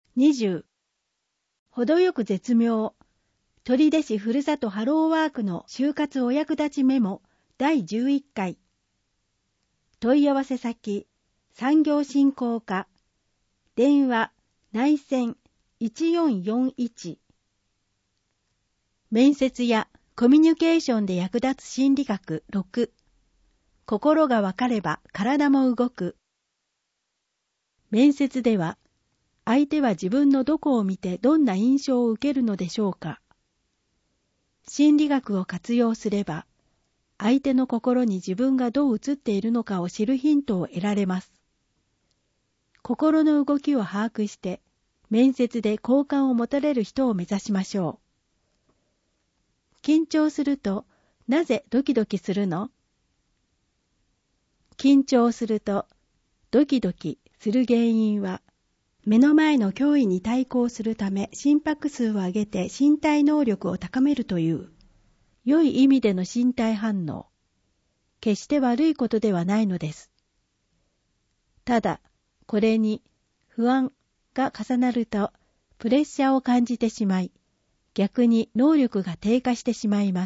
20、程よく絶妙。取手市ふるさとハローワークの就活お役立ちメモ第11回。問い合わせ先、産業振興課。電話、内線1441。面接やコミュニケーションで役立つ心理学6。心がわかれば体も動く。面接では、相手は自分のどこを見てどんな印象を受けるのでしょうか。心理学を活用すれば、相手の心に自分がどう映っているのかを知るヒントを得られます。心の動きを把握して、面接で好感を持たれる人を目指しましょう。緊張すると、なぜドキドキするの？緊張すると、ドキドキする原因は、目の前の脅威に対抗するため心拍数を上げて身体能力を高めるという、良い意味での身体反応。決して悪いことではないのです。ただ、これに不安が重なると、プレッシャーを感じてしまい、逆に能力が低下してしまいます。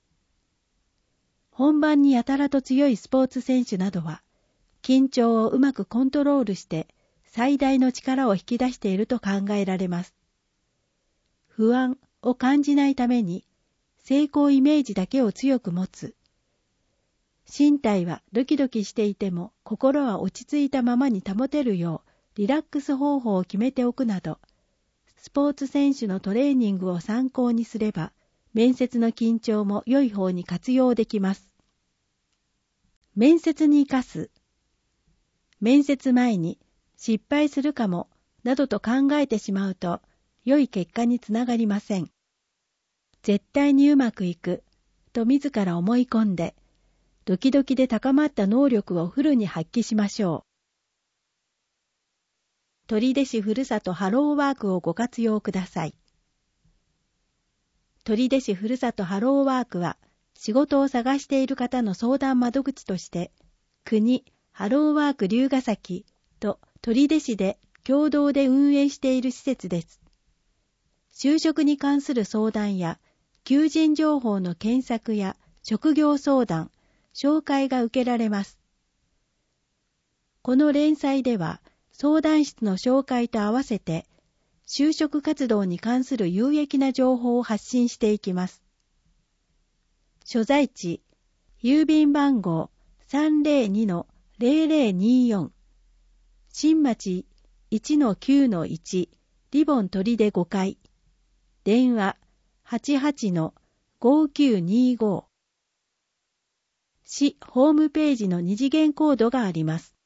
本番にやたらと強いスポーツ選手などは、緊張をうまくコントロールして、最大の力を引き出していると考えられます。不安を感じないために、成功イメージだけを強く持つ。身体はドキドキしていても、心は落ち着いたままに保てるよう、リラックス方法を決めておくなど、スポーツ選手のトレーニングを参考にすれば、面接の緊張も良い方に活用できます。面接に生かす。面接前に、失敗するかも、などと考えてしまうと、良い結果につながりません。絶対にうまくいく、と自ら思い込んで、ドキドキで高まった能力をフルに発揮しましょう。取手市ふるさとハローワークをご活用ください。取手市ふるさとハローワークは、仕事を探している方の相談窓口として、国ハローワーク龍ヶ崎と取手市で共同で運営している施設です。就職に関する相談や、求人情報の検索や職業相談、紹介が受けられます。この連載では、相談室の紹介と合わせて、就職活動に関する有益な情報を発信していきます。所在地、郵便番号 302-0024、新町 1-9-1、リボン取手5階、電話 88-5925。市ホームページの二次元コードがあります。